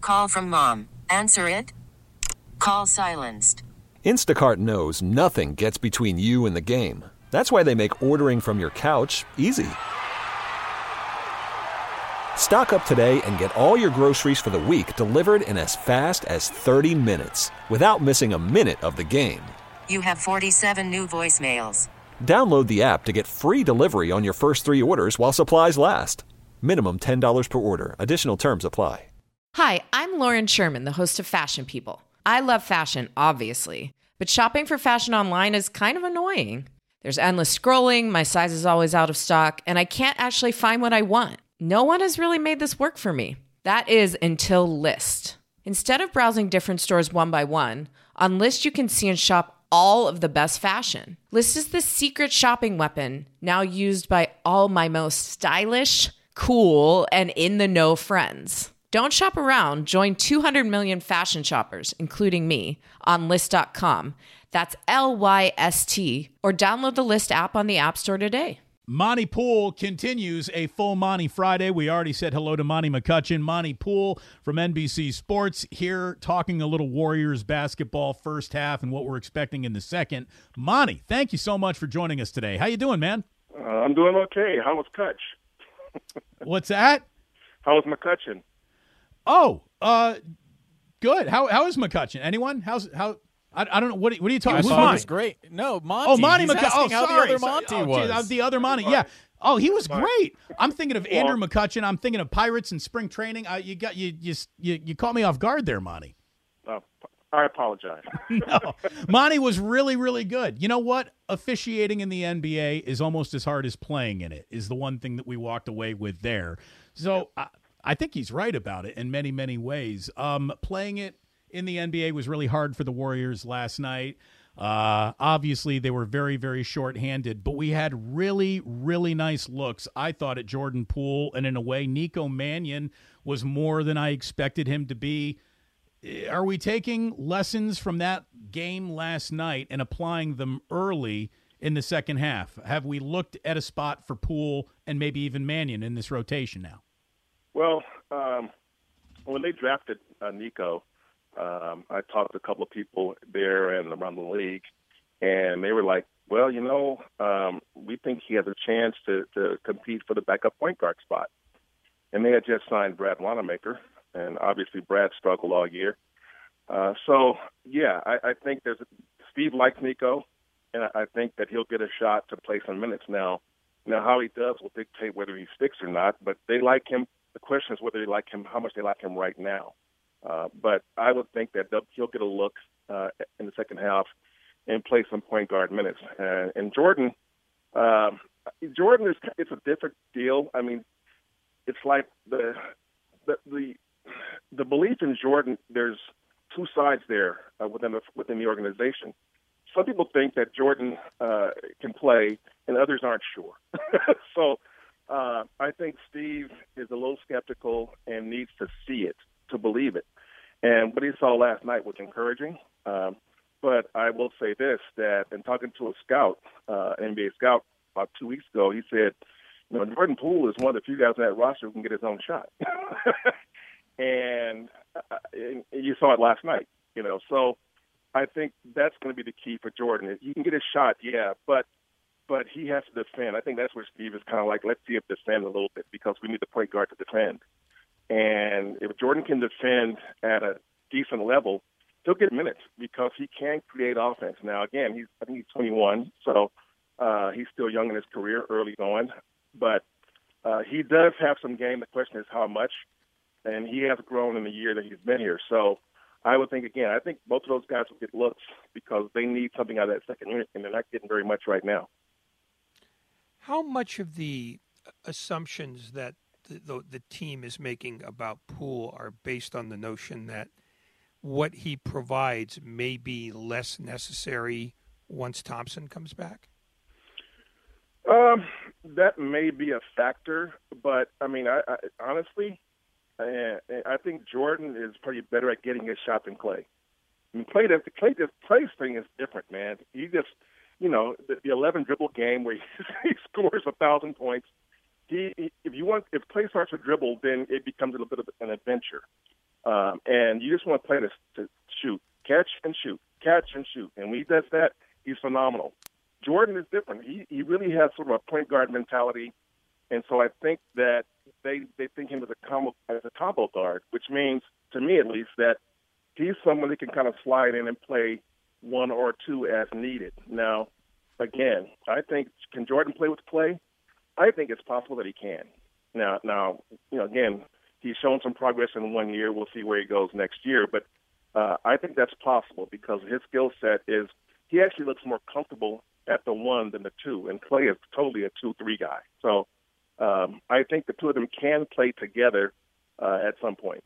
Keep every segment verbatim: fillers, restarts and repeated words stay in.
Call from mom. Answer it. Call silenced. Instacart knows nothing gets between you and the game. That's why they make ordering from your couch easy. Stock up today and get all your groceries for the week delivered in as fast as thirty minutes without missing a minute of the game. You have forty-seven new voicemails. Download the app to get free delivery on your first three orders while supplies last. Minimum ten dollars per order. Additional terms apply. Hi, I'm Lauren Sherman, the host of Fashion People. I love fashion, obviously, but shopping for fashion online is kind of annoying. There's endless scrolling, my size is always out of stock, and I can't actually find what I want. No one has really made this work for me. That is until Lyst. Instead of browsing different stores one by one, on Lyst you can see and shop all of the best fashion. Lyst is the secret shopping weapon now used by all my most stylish, cool, and in-the-know friends. Don't shop around. Join two hundred million fashion shoppers, including me, on Lyst dot com. That's L Y S T. Or download the Lyst app on the App Store today. Monty Poole continues a full Monty Friday. We already said hello to Monty McCutchen. Monty Poole from N B C Sports here talking a little Warriors basketball first half and what we're expecting in the second. Monty, thank you so much for joining us today. How you doing, man? Uh, I'm doing okay. How was Kutch? What's that? How was McCutchen? Oh, uh, good. How how is McCutchen? Anyone? How's how? I, I don't know. What, what are you talking about? about? It was great. No, Monty. Oh, Monty He's McCutchen. Oh, how sorry. the other Monty oh, was. Geez, the other Monty. Yeah. Oh, he was great. I'm thinking of Andrew McCutchen. I'm thinking of Pirates and spring training. Uh, you got you you you you caught me off guard there, Monty. Uh, I apologize. No, Monty was really really good. You know what? Officiating in the N B A is almost as hard as playing in it. Is the one thing that we walked away with there. So. I, I think he's right about it in many, many ways. Um, playing it in the N B A was really hard for the Warriors last night. Uh, obviously, they were very, very shorthanded, but we had really, really nice looks, I thought, at Jordan Poole. And in a way, Nico Mannion was more than I expected him to be. Are we taking lessons from that game last night and applying them early in the second half? Have we looked at a spot for Poole and maybe even Mannion in this rotation now? Well, um, when they drafted uh, Nico, um, I talked to a couple of people there and around the league, and they were like, well, you know, um, we think he has a chance to, to compete for the backup point guard spot. And they had just signed Brad Wanamaker, and obviously Brad struggled all year. Uh, so, yeah, I, I think there's Steve likes Nico, and I, I think that he'll get a shot to play some minutes now. Now, how he does will dictate whether he sticks or not, but they like him. The question is whether they like him, how much they like him right now. Uh, but I would think that he'll get a look uh, in the second half and play some point guard minutes. Uh, and Jordan, um, Jordan is it's a different deal. I mean, it's like the the the, the belief in Jordan. There's two sides there uh, within the within the organization. Some people think that Jordan uh, can play, and others aren't sure. so. Uh, I think Steve is a little skeptical and needs to see it to believe it. And what he saw last night was encouraging. Um, but I will say this, that in talking to a scout, uh, N B A scout, about two weeks ago, he said, you know, Jordan Poole is one of the few guys on that roster who can get his own shot. and, uh, and you saw it last night, you know. So I think that's going to be the key for Jordan. He can get his shot, yeah, but But he has to defend. I think that's where Steve is kind of like, let's see him defend a little bit because we need the point guard to defend. And if Jordan can defend at a decent level, he'll get minutes because he can create offense. Now, again, he's I think he's twenty-one, so uh, he's still young in his career, early going. But uh, he does have some game. The question is how much. And he has grown in the year that he's been here. So I would think, again, I think both of those guys will get looks because they need something out of that second unit, and they're not getting very much right now. How much of the assumptions that the, the, the team is making about Poole are based on the notion that what he provides may be less necessary once Thompson comes back? Um, that may be a factor, but, I mean, I, I honestly, I, I think Jordan is probably better at getting his shot than Klay. I mean, Klay, the Klay, the Klay's thing is different, man. He just... You know, the, the eleven dribble game where he, he scores a thousand points. He, he, if you want, if Klay starts to dribble, then it becomes a little bit of an adventure. Um, and you just want to play to, to shoot, catch and shoot, catch and shoot. And when he does that, he's phenomenal. Jordan is different. He he really has sort of a point guard mentality, and so I think that they they think him as a combo as a combo guard, which means, to me at least, that he's someone that can kind of slide in and play one or two as needed. Now, again, I think, can Jordan play with Klay? I think it's possible that he can. Now, now, you know, again, he's shown some progress in one year. We'll see where he goes next year, but uh, I think that's possible because his skill set is he actually looks more comfortable at the one than the two, and Klay is totally a two three guy. So um, I think the two of them can play together uh, at some point.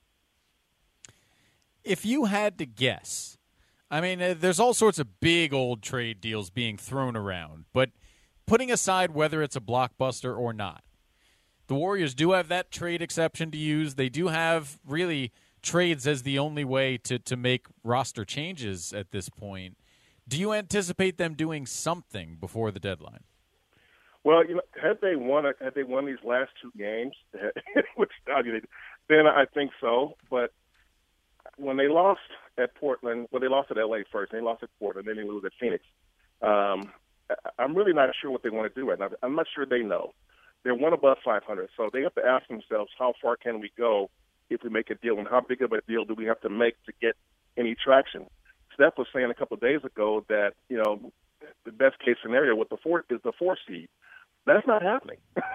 If you had to guess, I mean, uh, there's all sorts of big old trade deals being thrown around, but putting aside whether it's a blockbuster or not, the Warriors do have that trade exception to use. They do have really trades as the only way to, to make roster changes at this point. Do you anticipate them doing something before the deadline? Well, you know, had they won, had they won these last two games, which then I think so. But when they lost at Portland, well, they lost at L A first, they lost at Portland, then they lose at Phoenix. Um, I'm really not sure what they want to do right now. I'm not sure they know. They're one above five hundred, so they have to ask themselves, how far can we go if we make a deal, and how big of a deal do we have to make to get any traction? Steph was saying a couple of days ago that, you know, the best case scenario with the four is the four seed. That's not happening.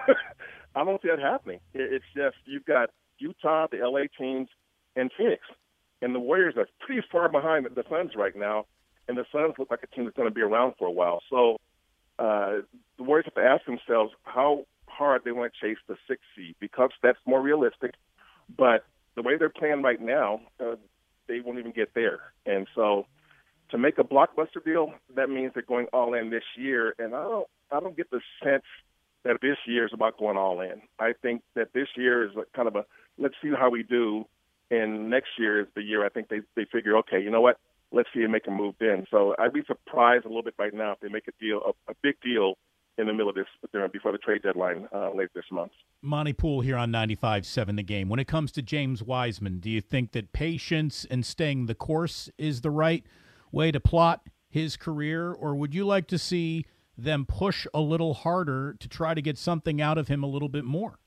I don't see that happening. It's just you've got Utah, the L A teams, and Phoenix, and the Warriors are pretty far behind the Suns right now, and the Suns look like a team that's going to be around for a while. So uh, the Warriors have to ask themselves how hard they want to chase the sixth seed because that's more realistic. But the way they're playing right now, uh, they won't even get there. And so to make a blockbuster deal, that means they're going all in this year. And I don't, I don't get the sense that this year is about going all in. I think that this year is a kind of a, let's see how we do. And next year is the year I think they, they figure, okay, you know what, let's see and make a move then. So I'd be surprised a little bit right now if they make a deal, a, a big deal in the middle of this, before the trade deadline uh, later this month. Monty Poole here on ninety-five point seven The Game. When it comes to James Wiseman, do you think that patience and staying the course is the right way to plot his career, or would you like to see them push a little harder to try to get something out of him a little bit more?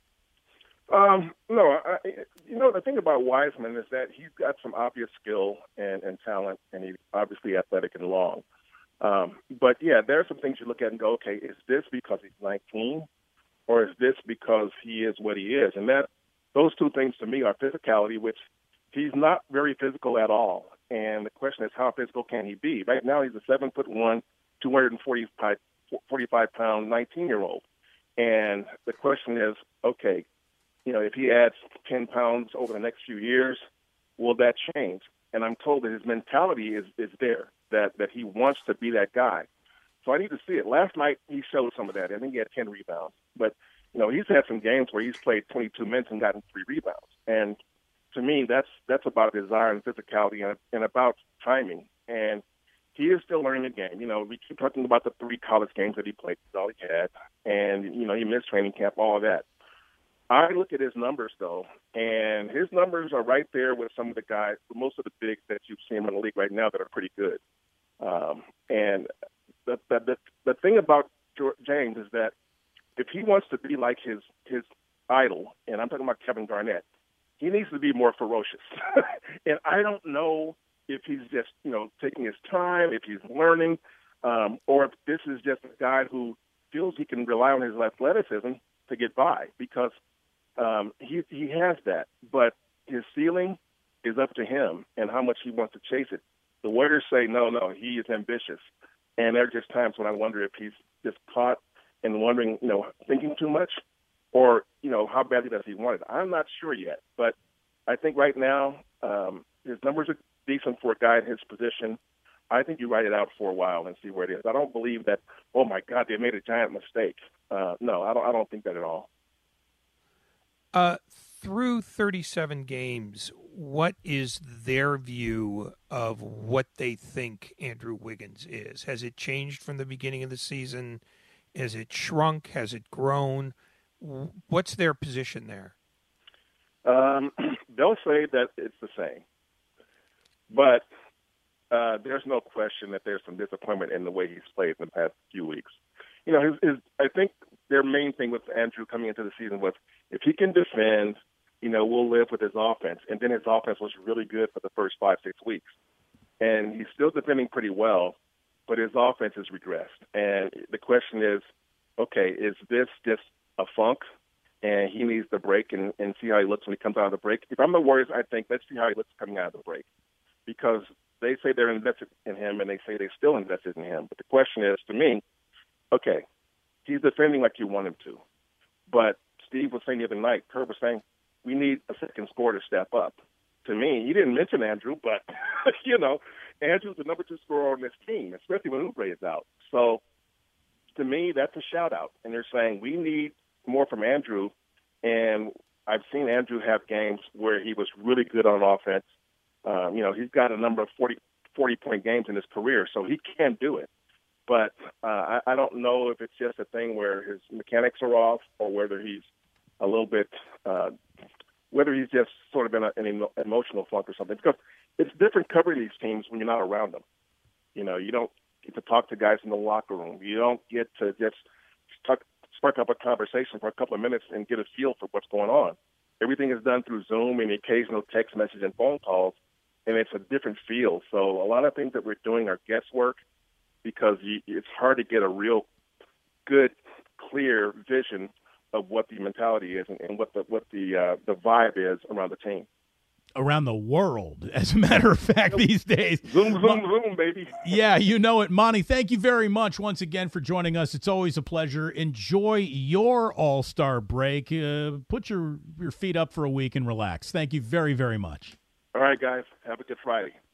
Um, no, I, you know, the thing about Wiseman is that he's got some obvious skill and, and talent, and he's obviously athletic and long. Um, but, yeah, there are some things you look at and go, okay, is this because he's nineteen, or is this because he is what he is? And that those two things to me are physicality, which he's not very physical at all. And the question is, how physical can he be? Right now he's a seven foot one, two hundred forty-five pound nineteen-year-old. And the question is, okay, you know, if he adds ten pounds over the next few years, will that change? And I'm told that his mentality is, is there, that, that he wants to be that guy. So I need to see it. Last night he showed some of that. I think he had ten rebounds. But, you know, he's had some games where he's played twenty-two minutes and gotten three rebounds. And to me, that's that's about desire and physicality and, and about timing. And he is still learning the game. You know, we keep talking about the three college games that he played. That's all he had. And, you know, he missed training camp, all of that. I look at his numbers, though, and his numbers are right there with some of the guys, most of the bigs that you've seen in the league right now that are pretty good. Um, and the, the, the, the thing about James is that if he wants to be like his, his idol, and I'm talking about Kevin Garnett, he needs to be more ferocious. And I don't know if he's just, you know, taking his time, if he's learning, um, or if this is just a guy who feels he can rely on his athleticism to get by, because um, he he has that. But his ceiling is up to him and how much he wants to chase it. The Warriors say, no, no, he is ambitious. And there are just times when I wonder if he's just caught and wondering, you know, thinking too much, or, you know, how badly does he want it? I'm not sure yet. But I think right now um, his numbers are decent for a guy in his position. I think you write it out for a while and see where it is. I don't believe that, oh, my God, they made a giant mistake. Uh, no, I don't, I don't think that at all. Uh, through thirty-seven games, what is their view of what they think Andrew Wiggins is? Has it changed from the beginning of the season? Has it shrunk? Has it grown? What's their position there? Um, they'll say that it's the same. But uh, there's no question that there's some disappointment in the way he's played in the past few weeks. You know, his, his, I think their main thing with Andrew coming into the season was if he can defend, you know, we'll live with his offense. And then his offense was really good for the first five, six weeks. And he's still defending pretty well, but his offense has regressed. And the question is, okay, is this just a funk? And he needs the break and, and see how he looks when he comes out of the break. If I'm the Warriors, I think let's see how he looks coming out of the break. Because they say they're invested in him and they say they're still invested in him. But the question is, to me, okay, he's defending like you want him to. But Steve was saying the other night, Kurt was saying, we need a second scorer to step up. To me, he didn't mention Andrew, but, you know, Andrew's the number two scorer on this team, especially when Oubre is out. So, to me, that's a shout-out. And they're saying we need more from Andrew. And I've seen Andrew have games where he was really good on offense. Um, you know, he's got a number of forty, forty-point games in his career, so he can do it. But uh, I, I don't know if it's just a thing where his mechanics are off or whether he's a little bit uh, – whether he's just sort of in a, an emotional funk or something, because it's different covering these teams when you're not around them. You know, you don't get to talk to guys in the locker room. You don't get to just spark, spark up a conversation for a couple of minutes and get a feel for what's going on. Everything is done through Zoom and the occasional text message and phone calls, and it's a different feel. So a lot of things that we're doing are guesswork because you, it's hard to get a real good, clear vision of what the mentality is and, and what the what the uh, the vibe is around the team. Around the world, as a matter of fact, these days. Zoom, zoom, zoom, baby. Yeah, you know it. Monty, thank you very much once again for joining us. It's always a pleasure. Enjoy your All-Star break. Uh, put your, your feet up for a week and relax. Thank you very, very much. All right, guys. Have a good Friday.